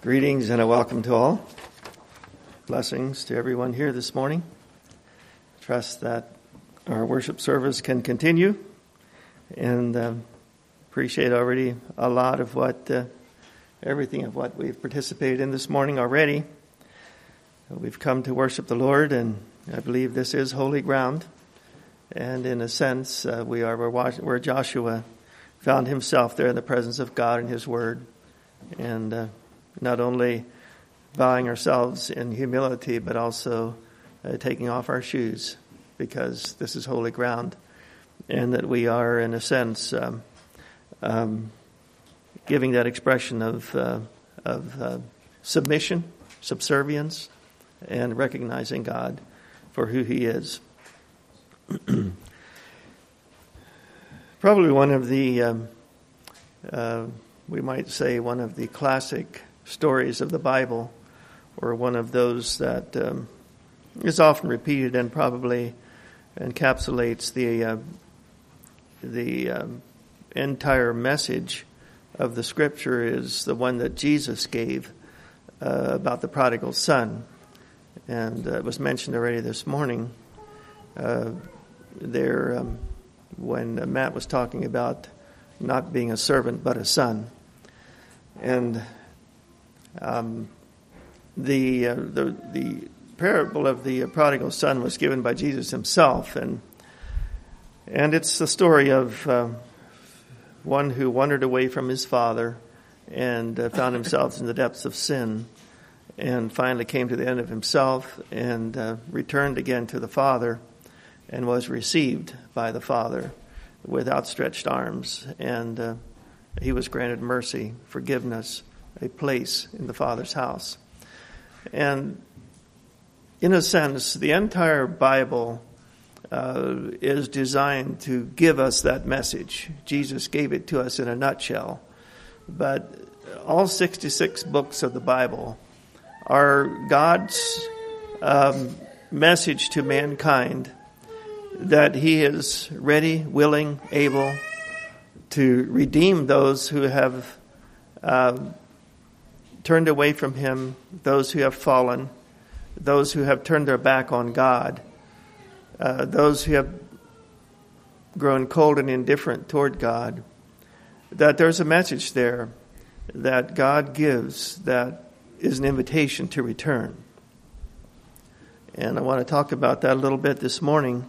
Greetings and a welcome to all. Blessings to everyone here this morning. Trust that our worship service can continue, and appreciate already a lot of everything of what we've participated in this morning already. We've come to worship the Lord, and I believe this is holy ground. And in a sense, we are where Joshua found himself there in the presence of God and His Word, and not only bowing ourselves in humility, but also taking off our shoes, because this is holy ground, and that we are, in a sense, giving that expression of submission, subservience, and recognizing God for who He is. Probably one of the, we might say, one of the classic stories of the Bible, or one of those that is often repeated and probably encapsulates the entire message of the Scripture, is the one that Jesus gave about the prodigal son. And it was mentioned already this morning when Matt was talking about not being a servant but a son. And the parable of the prodigal son was given by Jesus Himself, and it's the story of one who wandered away from his father and found himself in the depths of sin, and finally came to the end of himself and returned again to the Father, and was received by the Father with outstretched arms, and he was granted mercy, forgiveness, a place in the Father's house. And in a sense, the entire Bible is designed to give us that message. Jesus gave it to us in a nutshell. But all 66 books of the Bible are God's message to mankind, that He is ready, willing, able to redeem those who have turned away from Him, those who have fallen, those who have turned their back on God, those who have grown cold and indifferent toward God, that there's a message there that God gives that is an invitation to return. And I want to talk about that a little bit this morning.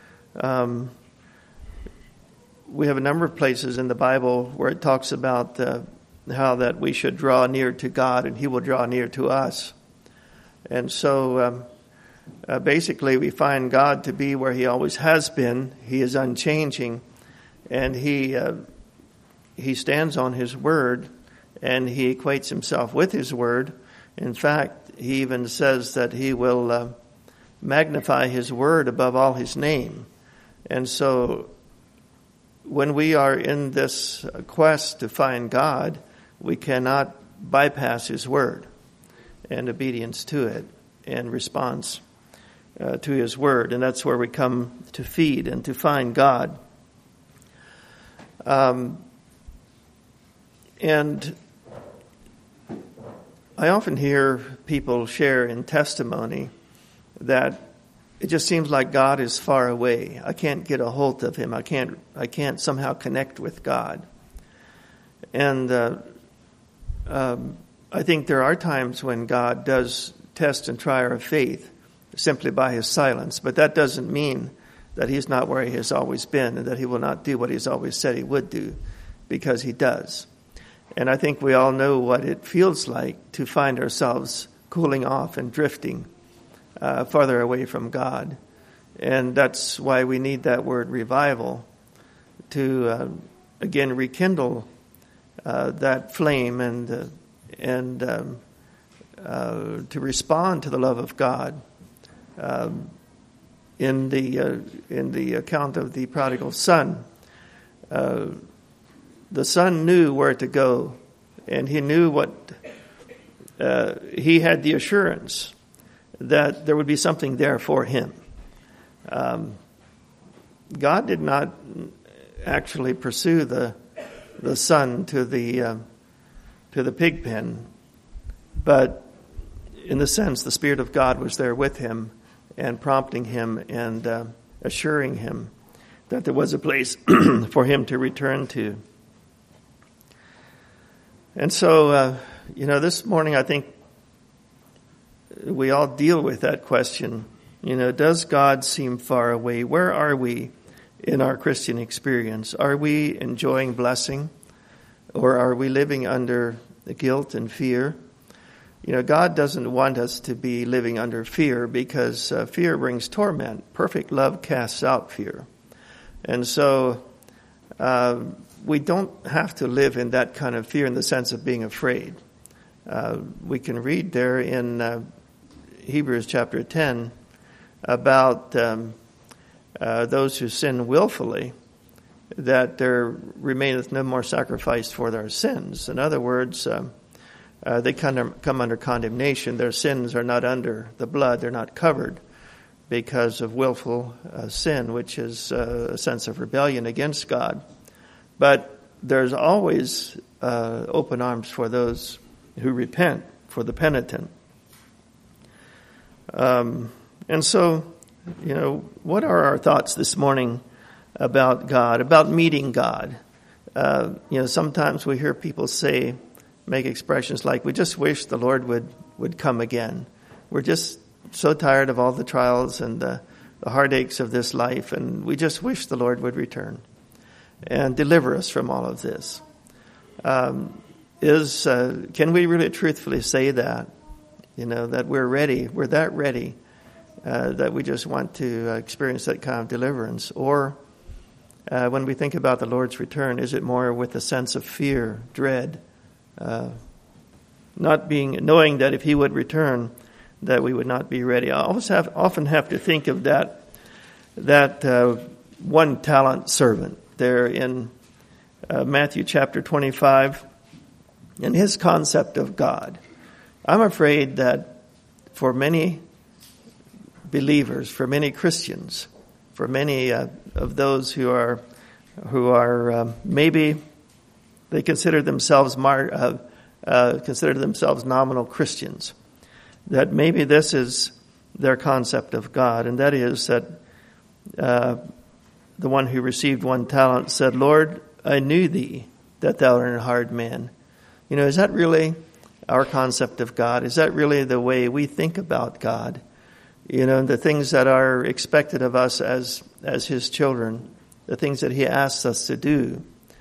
We have a number of places in the Bible where it talks about how that we should draw near to God and He will draw near to us. And so basically we find God to be where He always has been. He is unchanging, and He stands on His Word, and He equates Himself with His Word. In fact, He even says that He will magnify His Word above all His name. And so when we are in this quest to find God, we cannot bypass His Word and obedience to it and response to His Word. And that's where we come to feed and to find God. And I often hear people share in testimony that it just seems like God is far away. I can't get a hold of Him. I can't somehow connect with God. And I think there are times when God does test and try our faith simply by His silence, but that doesn't mean that He's not where He has always been and that He will not do what He's always said He would do, because He does. And I think we all know what it feels like to find ourselves cooling off and drifting farther away from God. And that's why we need that word revival to again rekindle that flame and to respond to the love of God. In the account of the prodigal son, the son knew where to go, and he knew what he had the assurance that there would be something there for him. God did not actually pursue the son to the pig pen but in the sense the Spirit of God was there with him and prompting him and assuring him that there was a place for him to return to. And so, this morning I think we all deal with that question. Does God seem far away? Where are we in our Christian experience? Are we enjoying blessing, or are we living under guilt and fear? God doesn't want us to be living under fear, because fear brings torment. Perfect love casts out fear. And so we don't have to live in that kind of fear in the sense of being afraid. We can read there in Hebrews chapter 10 about those who sin willfully, that there remaineth no more sacrifice for their sins. In other words, they come under condemnation. Their sins are not under the blood. They're not covered because of willful sin, which is a sense of rebellion against God. But there's always open arms for those who repent, for the penitent. And so, what are our thoughts this morning about God, about meeting God? Sometimes we hear people make expressions like, we just wish the Lord would come again. We're just so tired of all the trials and the heartaches of this life, and we just wish the Lord would return and deliver us from all of this. Can we really truthfully say that? That we're ready, we're that ready, that we just want to experience that kind of deliverance? Or when we think about the Lord's return, is it more with a sense of fear, dread, knowing that if he would return, that we would not be ready? I often have to think of that 1 talent servant there in Matthew chapter 25 and his concept of God. I'm afraid that for many believers, for many Christians, for many of those who are maybe they consider themselves nominal Christians, that maybe this is their concept of God, and that is that the one who received 1 talent said, "Lord, I knew thee, that thou art a hard man." Is that really our concept of God? Is that really the way we think about God? The things that are expected of us as his children, the things that he asks us to do,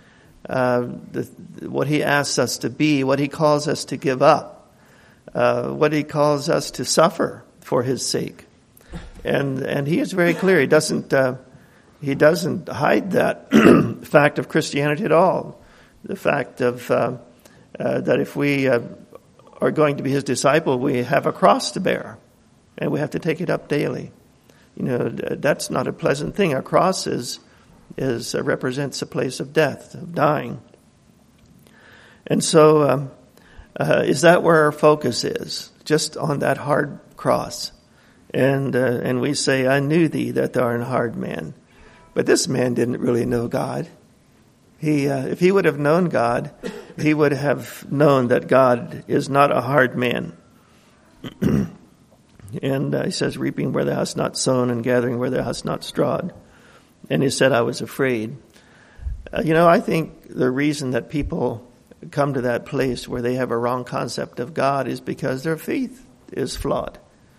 what he asks us to be, what he calls us to give up, what he calls us to suffer for his sake. And he is very clear. He doesn't hide that fact of Christianity at all. The fact of that if we are going to be his disciple, we have a cross to bear, and we have to take it up daily. That's not a pleasant thing. Our cross represents a place of death, of dying. And so, is that where our focus is? Just on that hard cross? And we say, "I knew thee, that thou art a hard man." But this man didn't really know God. If he would have known God, he would have known that God is not a hard man. And he says, "Reaping where thou hast not sown, and gathering where thou hast not strawed." And he said, "I was afraid." I think the reason that people come to that place where they have a wrong concept of God is because their faith is flawed.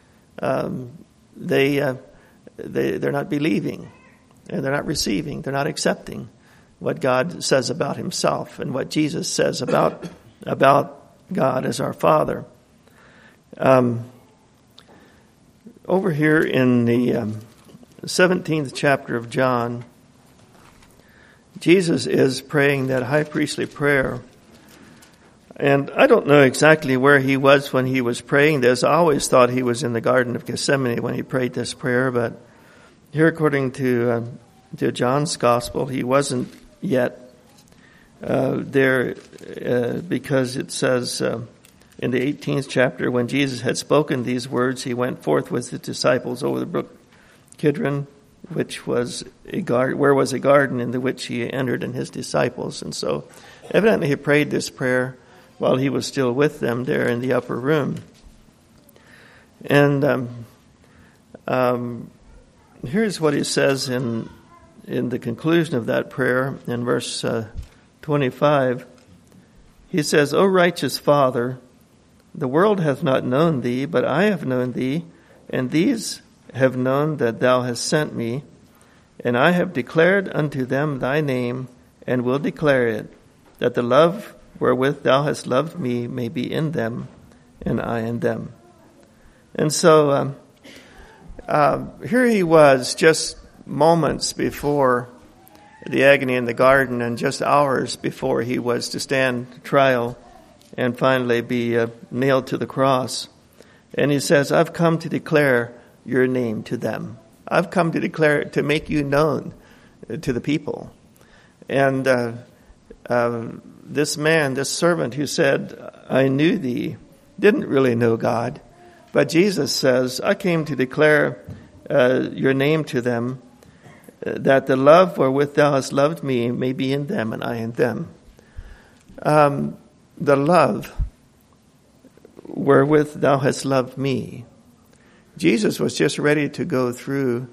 They're not believing, and they're not receiving, they're not accepting what God says about himself and what Jesus says about God as our Father. Over here in the 17th chapter of John, Jesus is praying that high priestly prayer. And I don't know exactly where he was when he was praying this. I always thought he was in the Garden of Gethsemane when he prayed this prayer, but here according to John's Gospel, he wasn't yet there because it says in the 18th chapter, when Jesus had spoken these words, he went forth with his disciples over the brook Kidron, which was where was a garden, into which he entered and his disciples. And so evidently he prayed this prayer while he was still with them there in the upper room. And here's what he says in the conclusion of that prayer in verse 25. He says, O righteous Father, the world hath not known thee, but I have known thee, and these have known that thou hast sent me, and I have declared unto them thy name, and will declare it, that the love wherewith thou hast loved me may be in them, and I in them. And so here he was just moments before the agony in the garden, and just hours before he was to stand trial and finally be nailed to the cross. And he says, I've come to declare your name to them. I've come to declare it, to make you known to the people. And this man, this servant who said, I knew thee, didn't really know God. But Jesus says, I came to declare your name to them, that the love wherewith thou hast loved me may be in them and I in them. The love wherewith thou hast loved me. Jesus was just ready to go through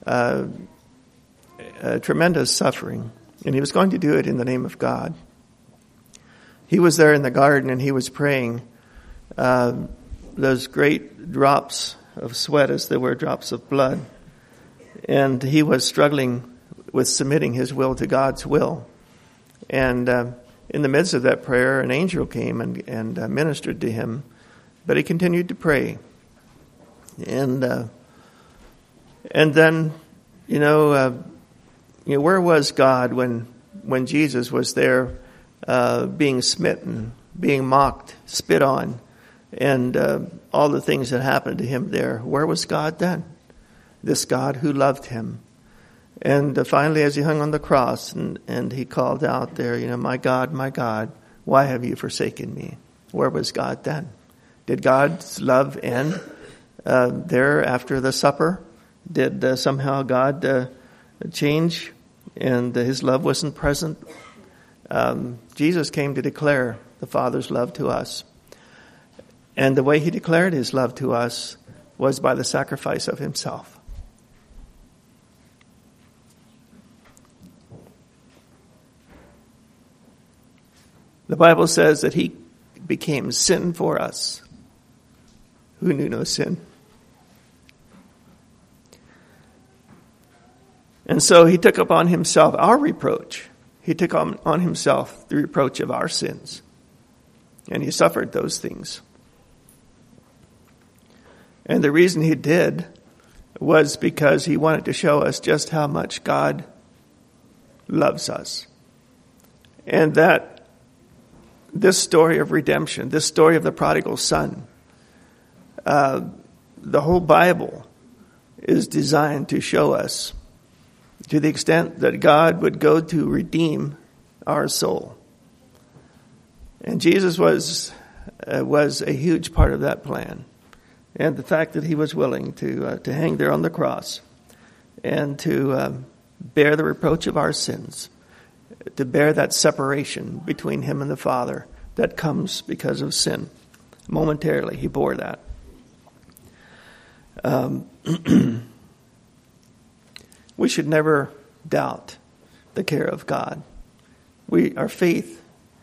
tremendous suffering, and he was going to do it in the name of God. He was there in the garden and he was praying. Those great drops of sweat as there were drops of blood. And he was struggling with submitting his will to God's will. And in the midst of that prayer, an angel came and ministered to him. But he continued to pray. And then, where was God when Jesus was there being smitten, being mocked, spit on, and all the things that happened to him there? Where was God then? This God who loved him. And finally, as he hung on the cross and he called out there, my God, why have you forsaken me? Where was God then? Did God's love end there after the supper? Did somehow God change and his love wasn't present? Jesus came to declare the Father's love to us. And the way he declared his love to us was by the sacrifice of himself. The Bible says that he became sin for us who knew no sin. And so he took upon himself our reproach. He took on himself the reproach of our sins. And he suffered those things. And the reason he did was because he wanted to show us just how much God loves us. And that this story of redemption, this story of the prodigal son, the whole Bible is designed to show us, to the extent that God would go to redeem our soul. And Jesus was a huge part of that plan. And the fact that he was willing to hang there on the cross and to bear the reproach of our sins, to bear that separation between him and the Father that comes because of sin. Momentarily, he bore that. We should never doubt the care of God. Our faith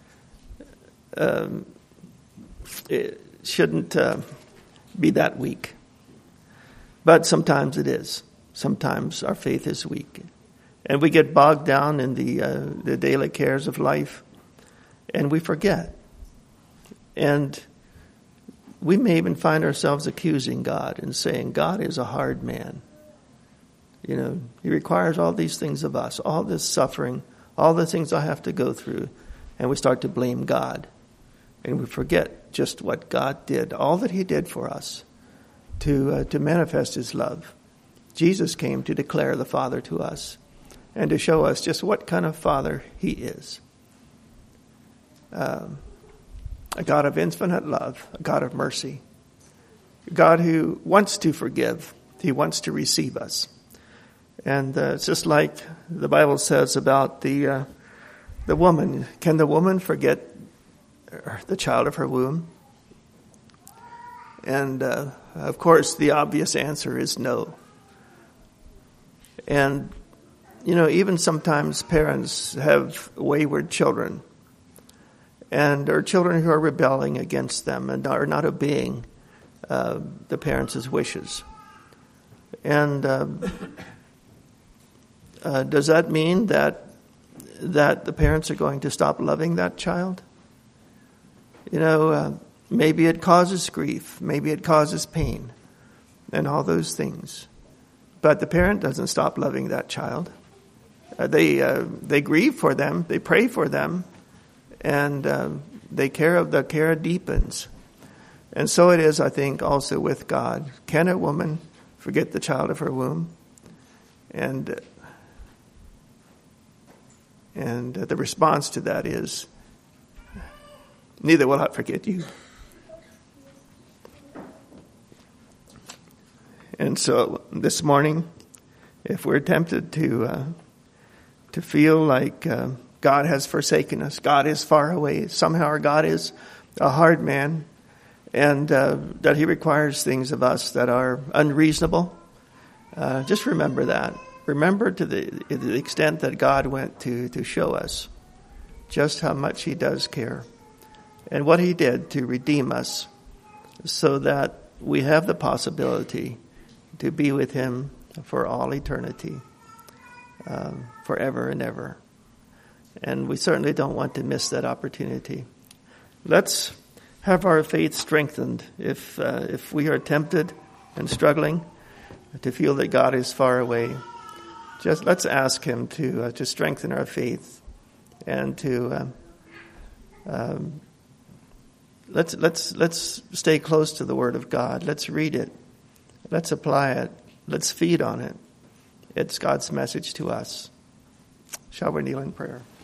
it shouldn't be that weak. But sometimes it is. Sometimes our faith is weak. And we get bogged down in the daily cares of life, and we forget. And we may even find ourselves accusing God and saying, God is a hard man. He requires all these things of us, all this suffering, all the things I have to go through. And we start to blame God. And we forget just what God did, all that he did for us to manifest his love. Jesus came to declare the Father to us and to show us just what kind of Father he is. A God of infinite love, a God of mercy, a God who wants to forgive. He wants to receive us. And it's just like the Bible says about the woman. Can the woman forget the child of her womb? And of course, the obvious answer is no. And, even sometimes parents have wayward children, and or children who are rebelling against them and are not obeying the parents' wishes. And does that mean that the parents are going to stop loving that child? Maybe it causes grief, maybe it causes pain, and all those things. But the parent doesn't stop loving that child. They grieve for them, they pray for them, and the care deepens. And so it is, I think, also with God. Can a woman forget the child of her womb? And the response to that is, neither will I forget you. And so this morning, if we're tempted to feel like God has forsaken us, God is far away, somehow our God is a hard man, and that he requires things of us that are unreasonable, just remember that. Remember to the extent that God went to show us just how much he does care and what he did to redeem us so that we have the possibility to be with him for all eternity, forever and ever. And we certainly don't want to miss that opportunity. Let's have our faith strengthened if we are tempted and struggling to feel that God is far away. Just let's ask him to strengthen our faith and to let's stay close to the Word of God. Let's read it. Let's apply it. Let's feed on it. It's God's message to us. Shall we kneel in prayer?